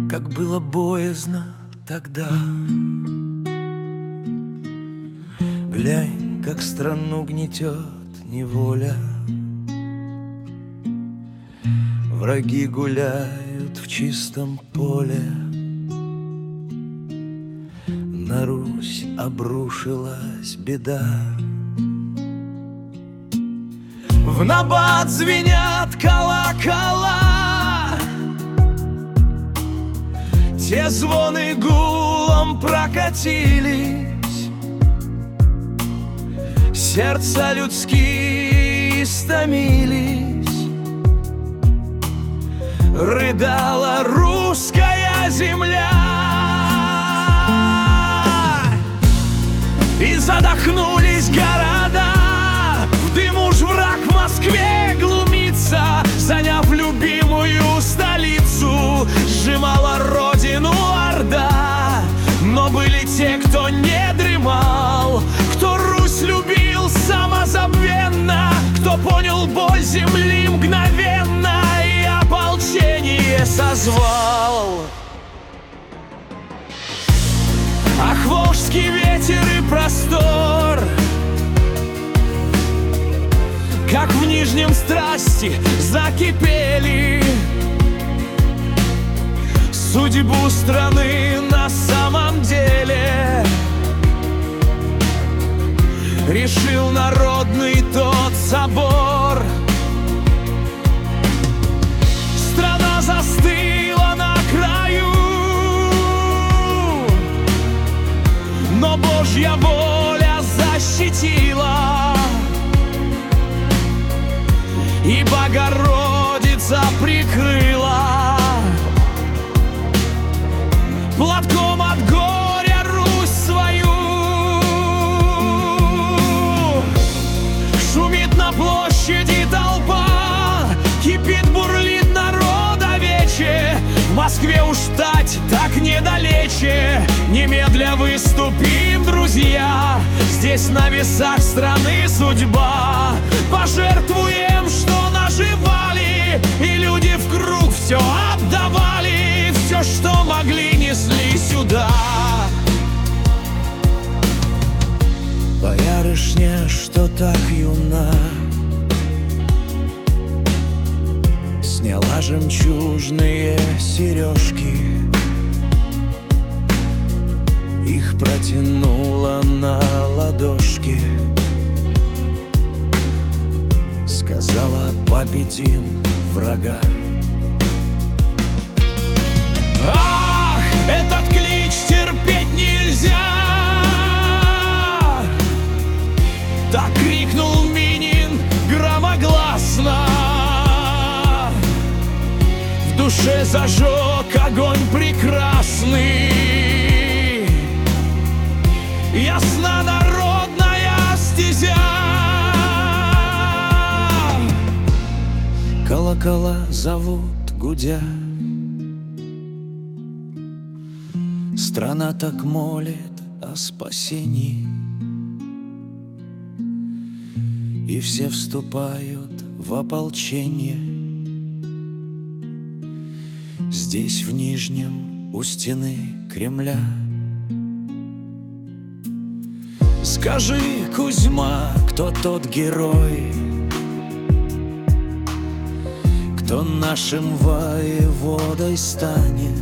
как было боязно тогда. Глянь, как страну гнетет неволя. Враги гуляют в чистом поле. На Русь обрушилась беда. В набат звенят колокола, те звоны гулом прокатились, сердца людские истомились. Рыдала русская земля, и задохнулись города. В дыму ж враг в Москве глумится, заняв любимую столицу. Сжимала родину орда, но были те, кто не дремал, кто Русь любил самозабвенно, кто понял боль земли мгновенно и ополчение созвал. Ах, волжский ветер и простор, как в Нижнем страсти закипели. Судьбу страны на самом деле решил народный тот собор. Страна застыла на краю, но Божья воля защитила, и Богородица прикрыла. Платком от горя Русь свою. Шумит на площади толпа, кипит, бурлит народовече. В Москве уж стать так недалече. Немедля выступим, друзья, здесь на весах страны судьба. Пожертвуем, что наживали, и люди в круг все отдавали. Все, что могли, несли сюда. Боярышня, что так юна, сняла жемчужные сережки, их протянула на ладошки. Сказала: победим врага. Ах, этот клич терпеть нельзя! Так крикнул Минин громогласно. В душе зажег огонь прекрасный. Ясна народная стезя. Колокола зовут, гудя. Страна так молит о спасении, и все вступают в ополчение. Здесь, в Нижнем, у стены Кремля. Скажи, Кузьма, кто тот герой, кто нашим воеводой станет,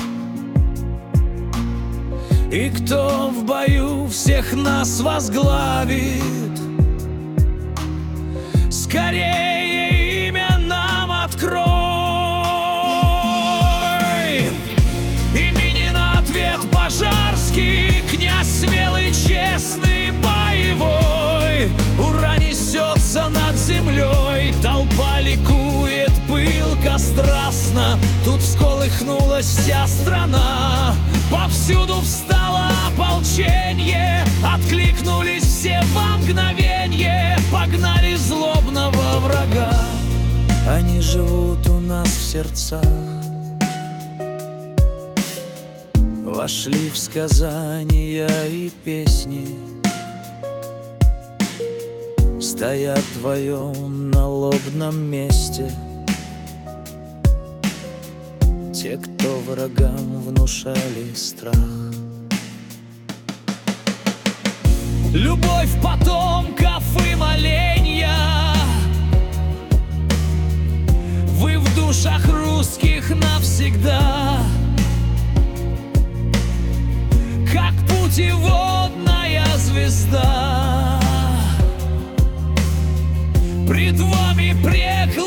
и кто в бою всех нас возглавит? Скорее имя нам открой. Именин ответ Пожарский, князь смелый, честный, боевой. Ура несется над землей, толпа ликует пылко, страстно. Тут всколыхнулась вся страна, повсюду встало ополчение. Откликнулись все во мгновенье, погнали злобного врага. Они живут у нас в сердцах, вошли в сказания и песни, стоят в твоем налобном месте. те, кто врагам внушали страх. Любовь потомков и моленья, вы в душах русских навсегда, как путеводная звезда. Пред вами преклонение